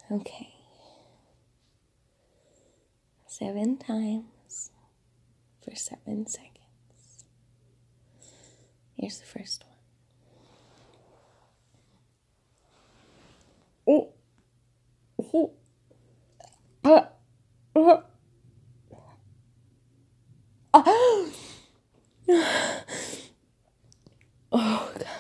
Okay. 7 times for 7 seconds. Here's the first one. Oh. Oh, God.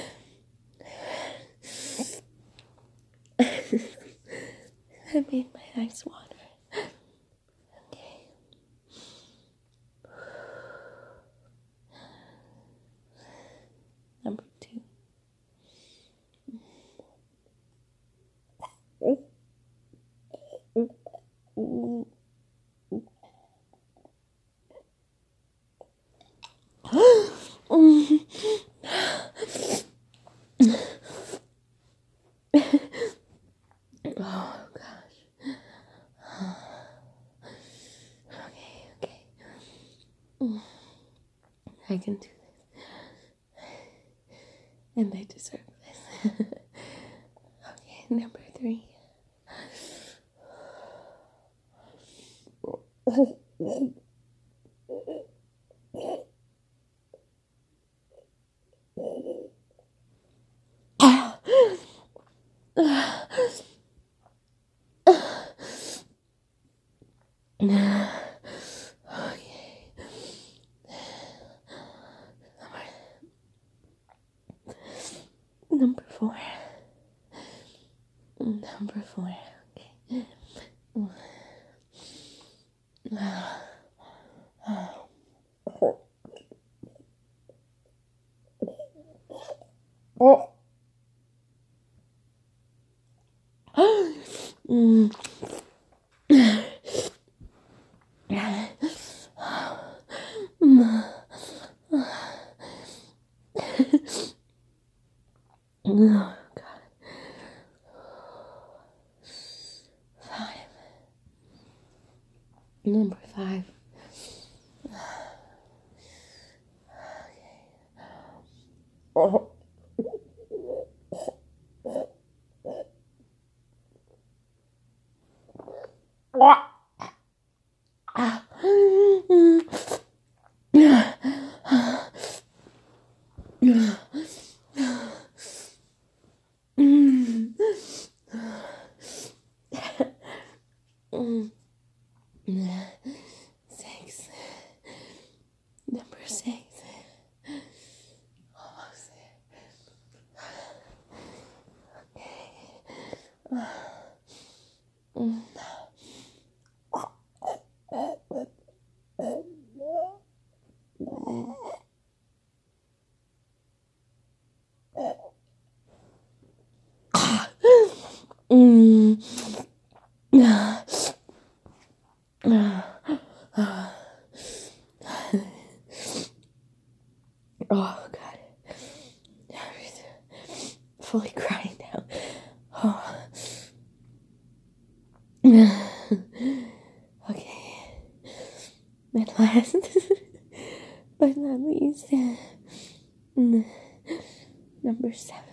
That made my eyes water. Okay. Number 2. Oh, gosh. Okay. I can do this. And I deserve this. Okay, number 3. Number 4. Number 4. Okay. Oh, God. 5. Number 5. Okay. Six. Number 6. Almost there. Oh, God. I'm fully crying now. Oh. Okay. And last, but not least, number 7.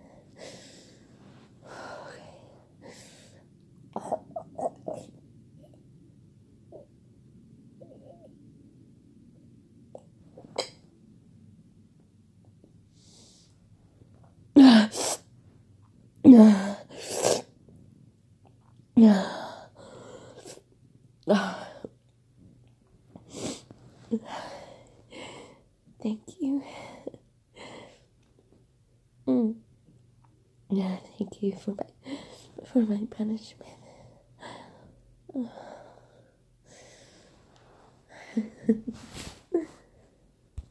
Thank you. Thank you for my punishment.